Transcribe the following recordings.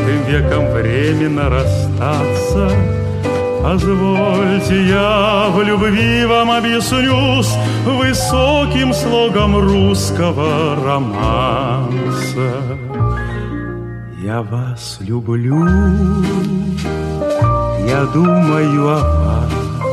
20 веком временно расстаться. Позвольте, я в любви вам объяснюсь высоким слогом русского романса. Я вас люблю, я думаю о вас.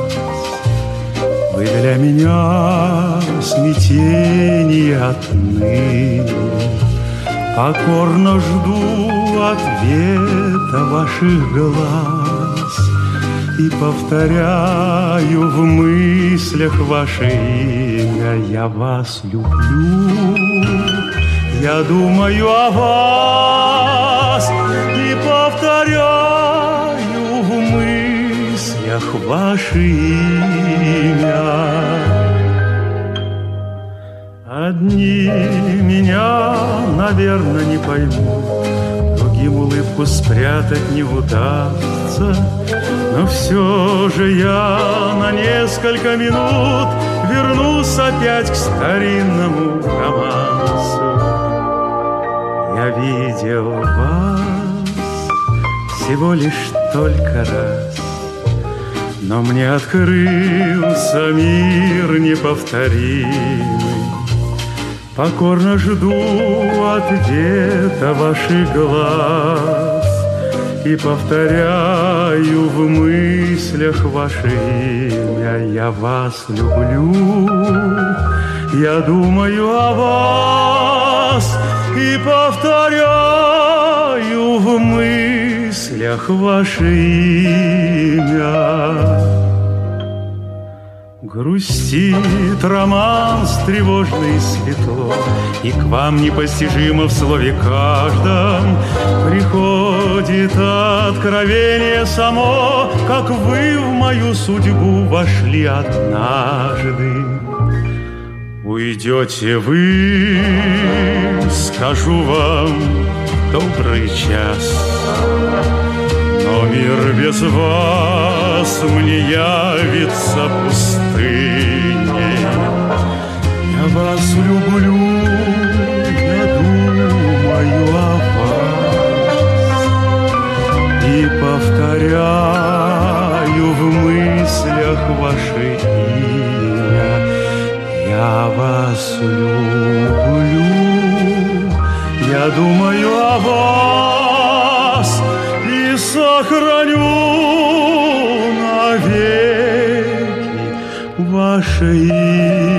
Вы для меня смятение отныне. Покорно жду ответа ваших глаз и повторяю в мыслях ваше имя. Я вас люблю, я думаю о вас и повторяю в мыслях ваше имя. Одни меня, наверное, не поймут, другим улыбку спрятать не удастся. Но все же я на несколько минут вернусь опять к старинному романсу. Я видел вас всего лишь только раз, но мне открылся мир неповторимый. Покорно жду ответа ваших глаз и повторяю в мыслях ваше имя. Я вас люблю, я думаю о вас и повторяю в мыслях ваше имя. Грустит романс тревожно и светло, и к вам непостижимо в слове каждом приходит откровение само, как вы в мою судьбу вошли однажды. Уйдете вы, скажу вам добрый час, но мир без вас мне явится пустыней. Я вас люблю, я думаю о вас и повторяю в мыслях ваше имя. Я вас люблю, я думаю о вас и сохраню навеки ваше имя.